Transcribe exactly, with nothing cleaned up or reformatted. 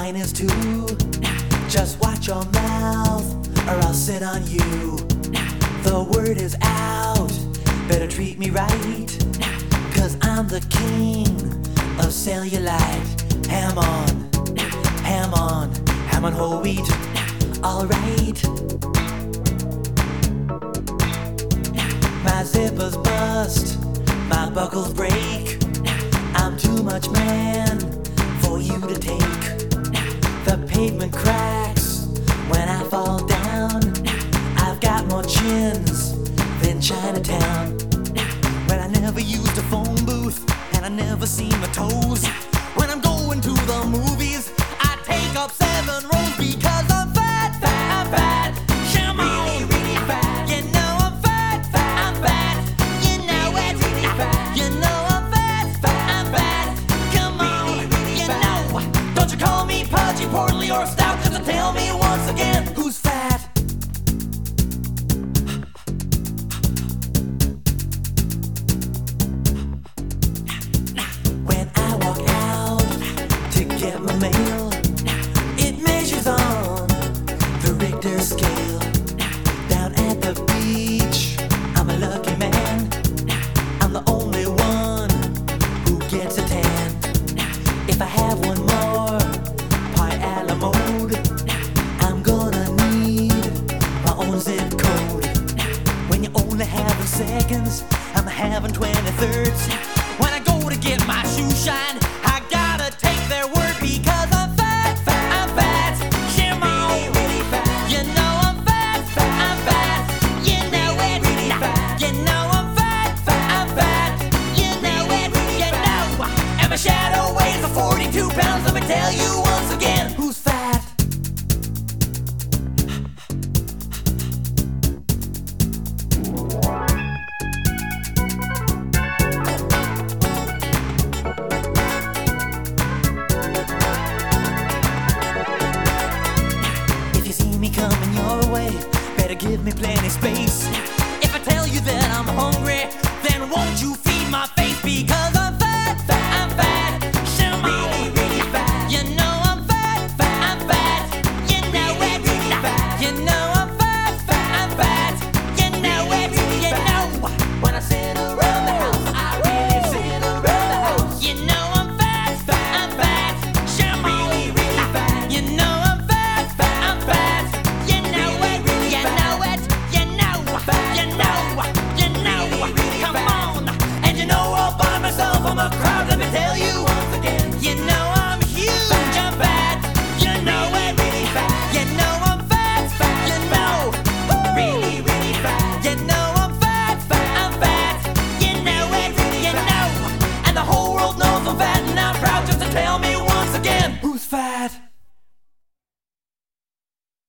Mine is too. Just watch your mouth, or I'll sit on you. The word is out, better treat me right, 'cause I'm the king of cellulite. Ham on, ham on, ham on whole wheat. Alright. My zippers bust, my buckles break. I'm too much man for you to take. The pavement cracks when I fall down. I've got more chins than Chinatown. Well, I never used a phone booth, and I never seen my toes. When I'm going to the movies, I take up seven rows because I'm fat, fat, I'm fat. Come on, really, really fat. You know I'm fat, fat, I'm fat. You know it, really fat. You know I'm fat, fat, I'm fat. Come on, really, really you fat. Know. Don't you call me pudgy, portly, or stout, just to tell me once again who's fat. When I walk out to get my mail, it measures on the Richter scale. Down at the beach, I'm a lucky man. I'm the only one who gets a tan. If I have one more pie a la mode, I'm gonna need my own zip code. When you're only having seconds, I'm having twenty-thirds. When I go to get my shoe shine, I gotta take their word because I'm fat, fat, I'm fat. Come on, really, really fat. You know I'm fat, fat, I'm fat. You know it, really fat. You know I'm fat, fat, I'm fat. You know it, you know. And my shadow weighs forty-two pounds. Let me tell you once again who's fat. If you see me coming your way, better give me plenty space.